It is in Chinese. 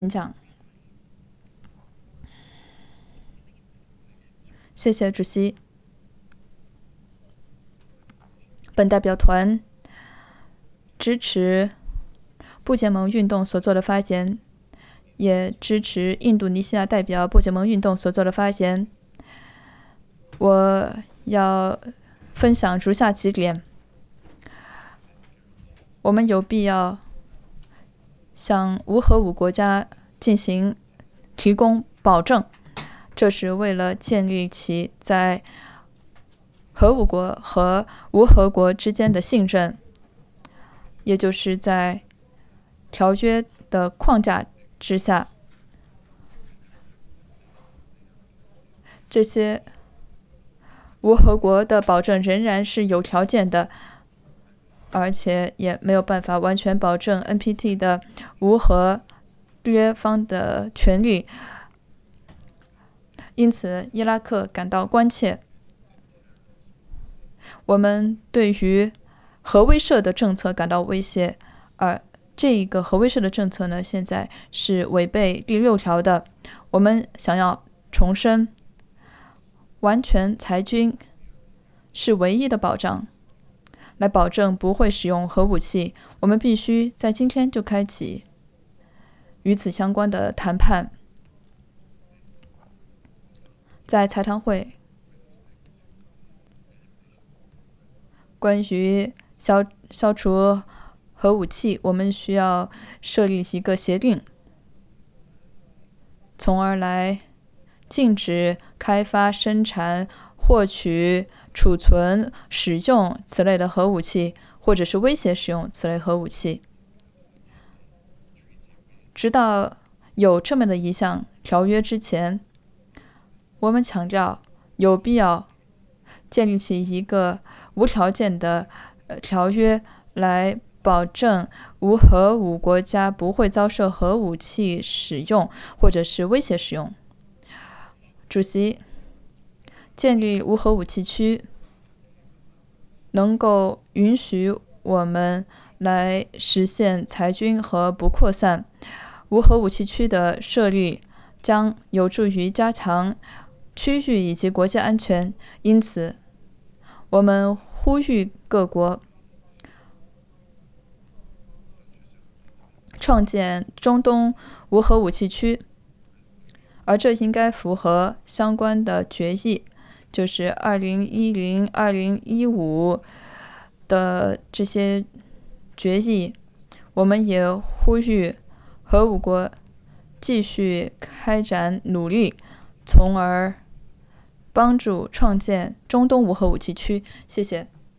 讲。谢谢主席。本代表团支持不结盟运动所做的发言，也支持印度尼西亚代表不结盟运动所做的发言。我要分享如下几点：我们有必要向无核武国家提供保证，这是为了建立起在核武国和无核国之间的信任，也就是在条约的框架之下，这些无核国的保证仍然是有条件的，而且也没有办法完全保证 NPT 的无核约方的权利。因此，伊拉克感到关切。我们对于核威慑的政策感到威胁，而这一个核威慑的政策呢，现在是违背第6条的。我们想要重申，完全裁军是唯一的保障，来保证不会使用核武器。我们必须在今天就开启与此相关的谈判。在财谈会关于消除核武器，我们需要设立一个协定，从而来禁止开发、生产、获取、储存、使用此类的核武器，或者是威胁使用此类核武器。直到有这么的一项条约之前，我们强调有必要建立起一个无条件的条约，来保证无核武国家不会遭受核武器使用或者是威胁使用。主席，建立无核武器区能够允许我们来实现裁军和不扩散。无核武器区的设立将有助于加强区域以及国际安全，因此我们呼吁各国创建中东无核武器区，而这应该符合相关的决议，就是2010、2015的这些决议。我们也呼吁核武国继续开展努力，从而帮助创建中东无核武器区。谢谢。